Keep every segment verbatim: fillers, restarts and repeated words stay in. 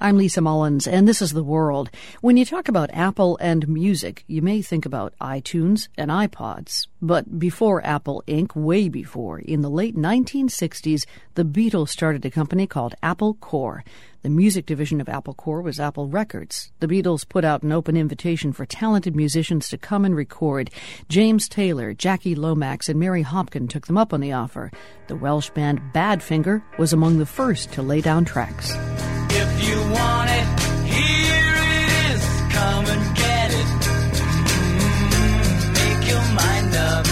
I'm Lisa Mullins, and this is The World. When you talk about Apple and music, you may think about iTunes and iPods. But before Apple Incorporated, way before, in the late nineteen sixties, the Beatles started a company called Apple Corps. The music division of Apple Corps was Apple Records. The Beatles put out an open invitation for talented musicians to come and record. James Taylor, Jackie Lomax, and Mary Hopkin took them up on the offer. The Welsh band Badfinger was among the first to lay down tracks. If you want it, here it is. Come and get it. Mm, make your mind up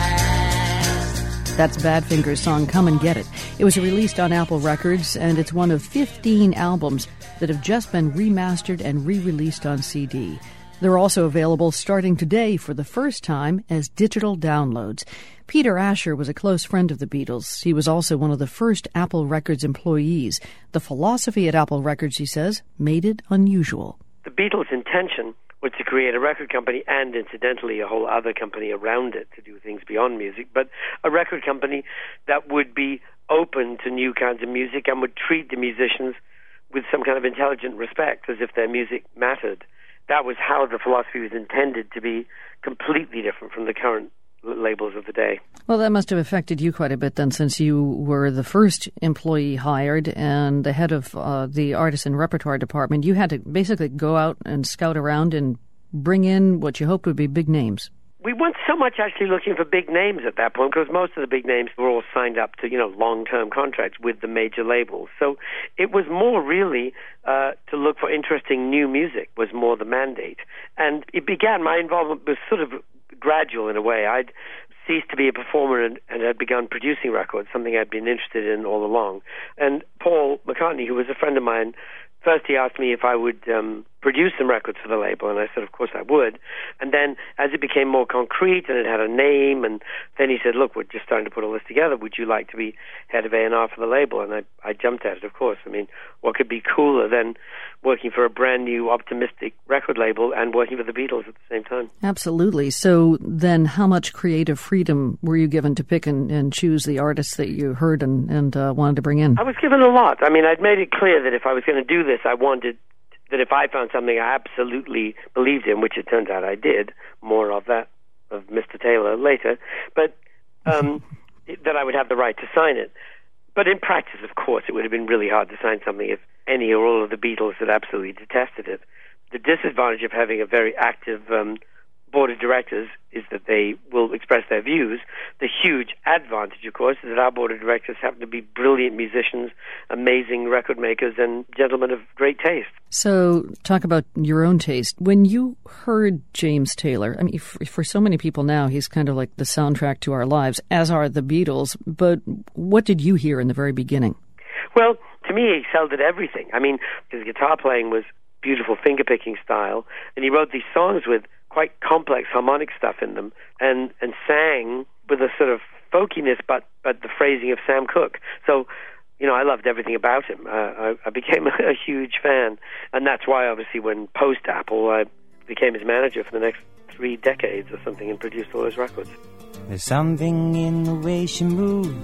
fast. That's Badfinger's song, Come and Get It. It was released on Apple Records, and it's one of fifteen albums that have just been remastered and re-released on C D. They're also available starting today for the first time as digital downloads. Peter Asher was a close friend of the Beatles. He was also one of the first Apple Records employees. The philosophy at Apple Records, he says, made it unusual. The Beatles' intention was to create a record company and, incidentally, a whole other company around it to do things beyond music, but a record company that would be open to new kinds of music and would treat the musicians with some kind of intelligent respect, as if their music mattered. That was how the philosophy was intended to be completely different from the current labels of the day. Well, that must have affected you quite a bit then, since you were the first employee hired and the head of uh, the artist and repertoire department. You had to basically go out and scout around and bring in what you hoped would be big names. We weren't so much actually looking for big names at that point, because most of the big names were all signed up to, you know, long-term contracts with the major labels. So it was more really uh, to look for interesting new music was more the mandate. And it began, my involvement was sort of gradual in a way. I'd ceased to be a performer and, and had begun producing records, something I'd been interested in all along. And Paul McCartney, who was a friend of mine, first he asked me if I would um, produce some records for the label, and I said, of course I would. And then as it became more concrete and it had a name, and then he said, look, we're just starting to put all this together. Would you like to be head of A and R for the label? And I, I jumped at it, of course. I mean, what could be cooler than working for a brand new, optimistic record label and working for the Beatles at the same time? Absolutely. So then how much creative freedom were you given to pick and, and choose the artists that you heard and, and uh, wanted to bring in? I was given a lot. I mean, I'd made it clear that if I was going to do this, I wanted that if I found something I absolutely believed in, which it turns out I did, more of that, of Mister Taylor later, but um, that I would have the right to sign it. But in practice, of course, it would have been really hard to sign something if any or all of the Beatles had absolutely detested it. The disadvantage of having a very active um, board of directors is that they will express their views. The huge advantage, of course, is that our board of directors happen to be brilliant musicians, amazing record makers, and gentlemen of great taste. So talk about your own taste. When you heard James Taylor, I mean, for, for so many people now, he's kind of like the soundtrack to our lives, as are the Beatles. But what did you hear in the very beginning? Well, to me, he excelled at everything. I mean, his guitar playing was beautiful finger-picking style, and he wrote these songs with quite complex harmonic stuff in them, and, and sang with a sort of folkiness, but, but the phrasing of Sam Cooke. So, you know, I loved everything about him. Uh, I, I became a, a huge fan, and that's why, obviously, when post-Apple, I became his manager for the next three decades or something and produced all his records. There's something in the way she moves,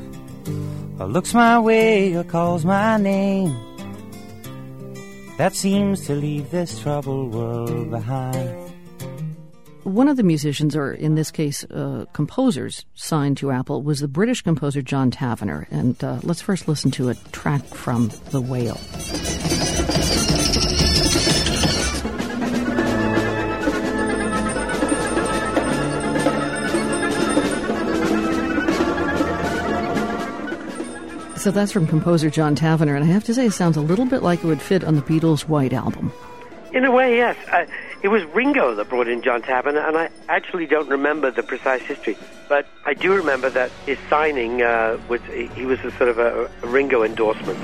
or looks my way, or calls my name, that seems to leave this troubled world behind. One of the musicians, or in this case, uh, composers, signed to Apple was the British composer John Tavener. And uh, let's first listen to a track from The Whale. So that's from composer John Tavener, and I have to say it sounds a little bit like it would fit on the Beatles' White Album. In a way, yes. Uh, it was Ringo that brought in John Tavener, and I actually don't remember the precise history, but I do remember that his signing uh, was he was a sort of a, a Ringo endorsement.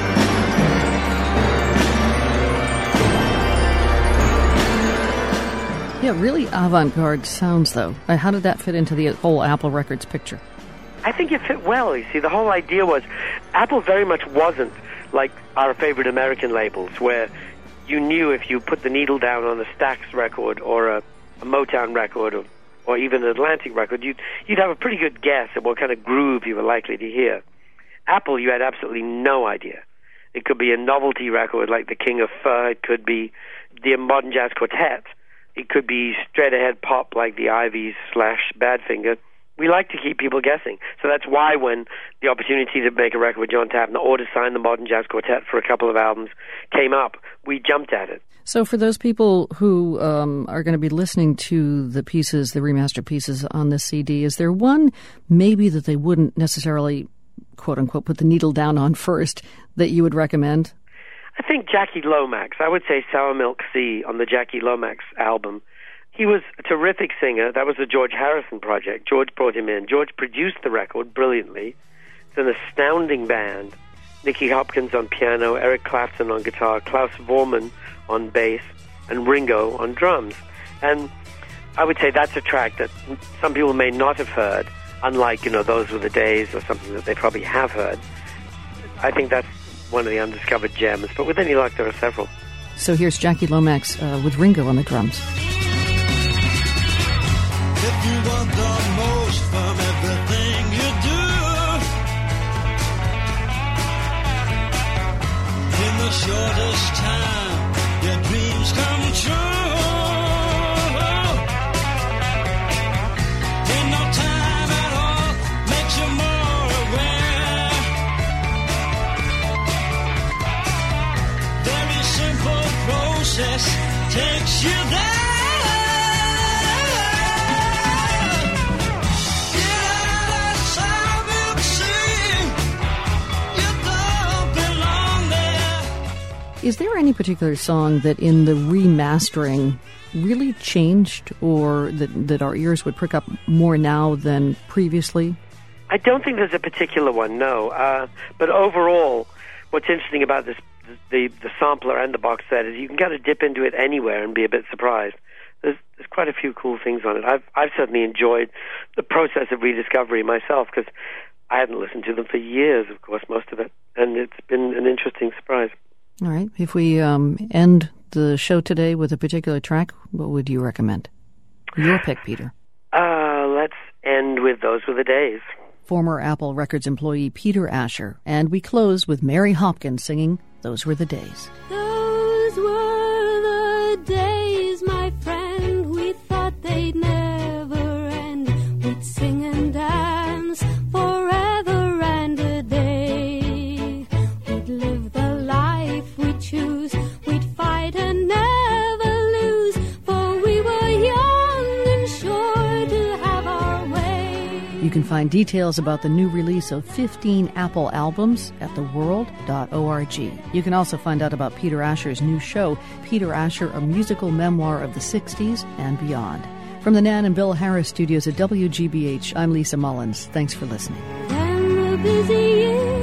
Yeah, really avant-garde sounds, though. Uh, how did that fit into the whole Apple Records picture? I think it fit well. You see, the whole idea was Apple very much wasn't like our favorite American labels, where you knew if you put the needle down on a Stax record or a, a Motown record or, or even an Atlantic record, you'd, you'd have a pretty good guess at what kind of groove you were likely to hear. Apple, you had absolutely no idea. It could be a novelty record like The King of Fur. It could be the Modern Jazz Quartet. It could be straight-ahead pop like the Ivies slash Badfinger. We like to keep people guessing. So that's why when the opportunity to make a record with John Tapner or to sign the Modern Jazz Quartet for a couple of albums came up, we jumped at it. So for those people who um, are going to be listening to the pieces, the remastered pieces on this C D, is there one maybe that they wouldn't necessarily, quote-unquote, put the needle down on first that you would recommend? I think Jackie Lomax. I would say Sour Milk Sea on the Jackie Lomax album. He was a terrific singer. That was the George Harrison project. George brought him in. George produced the record brilliantly. It's an astounding band. Nicky Hopkins on piano, Eric Clapton on guitar, Klaus Voormann on bass, and Ringo on drums. And I would say that's a track that some people may not have heard, unlike, you know, Those Were the Days or something that they probably have heard. I think that's one of the undiscovered gems, but with any luck, there are several. So here's Jackie Lomax uh, with Ringo on the drums. If you want the most from everything you do, in the shortest time, your dreams come true. In no time at all, makes you more aware. Very simple process takes you there. Is there any particular song that in the remastering really changed or that, that our ears would prick up more now than previously? I don't think there's a particular one, no. Uh, but overall, what's interesting about this, the, the sampler and the box set is you can kind of dip into it anywhere and be a bit surprised. There's, there's quite a few cool things on it. I've, I've certainly enjoyed the process of rediscovery myself because I hadn't listened to them for years, of course, most of it. And it's been an interesting surprise. All right. If we um, end the show today with a particular track, what would you recommend? Your pick, Peter. Uh, let's end with Those Were the Days. Former Apple Records employee Peter Asher. And we close with Mary Hopkins singing Those Were the Days. Those were the days, my friend, we thought they'd never end. We'd sing and dance forever and a day. We'd live the life we choose. We'd fight and never lose, for we were young and sure to have our way. You can find details about the new release of fifteen Apple albums at the world dot org. You can also find out about Peter Asher's new show, Peter Asher, a musical memoir of the sixties and beyond. From the Nan and Bill Harris studios at W G B H, I'm Lisa Mullins. Thanks for listening. Then the busy years